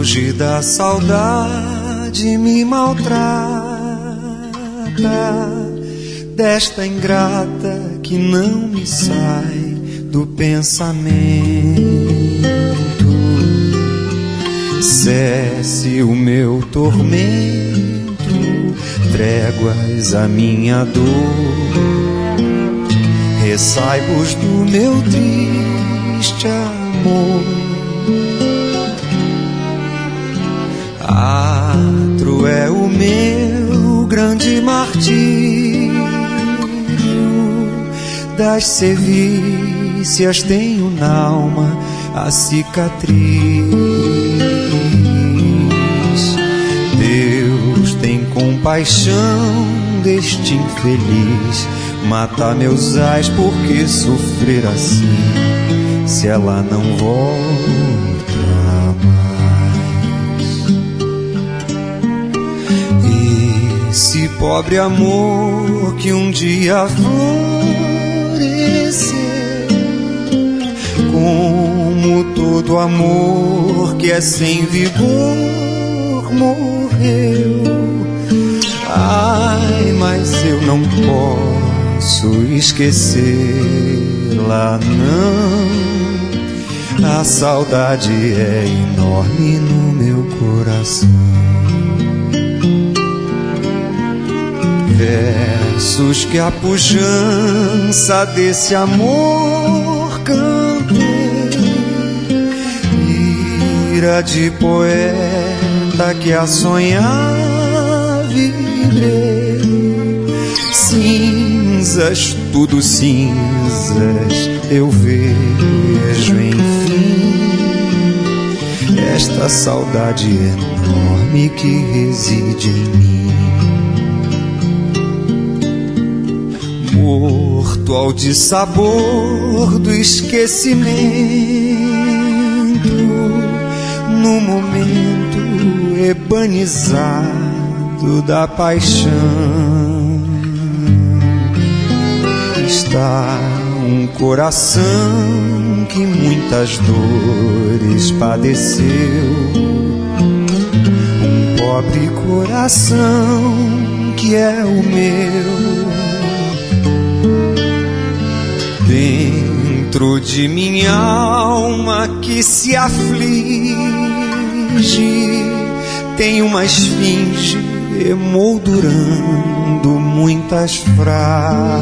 Hoje da saudade me maltrata, desta ingrata que não me sai do pensamento. Cesse o meu tormento, tréguas a minha dor, ressaibos do meu triste amor. Atro é o meu grande martírio, das sevícias tenho nalma a cicatriz. Deus tem compaixão deste infeliz, mata meus ais, porque sofrer assim, se ela não volta mais. Esse pobre amor que um dia floresceu, como todo amor que é sem vigor, morreu. Ai, mas eu não posso esquecê-la, não. A saudade é enorme no meu coração. Versos que a pujança desse amor cantei, ira de poeta que a sonhar vibrei. Cinzas, tudo cinzas, eu vejo enfim esta saudade enorme que reside em mim. Morto ao dissabor do esquecimento, no momento ebanizado da paixão, está um coração que muitas dores padeceu, um pobre coração que é o meu. Dentro de minha alma que se aflige, tem uma esfinge emoldurando muitas fráguas.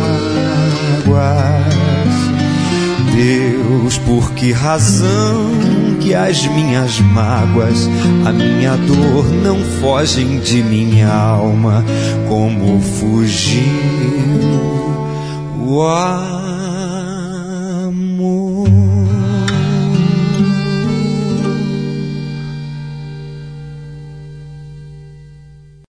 Deus, por que razão que as minhas mágoas, a minha dor não fogem de minha alma como fugiu o ar?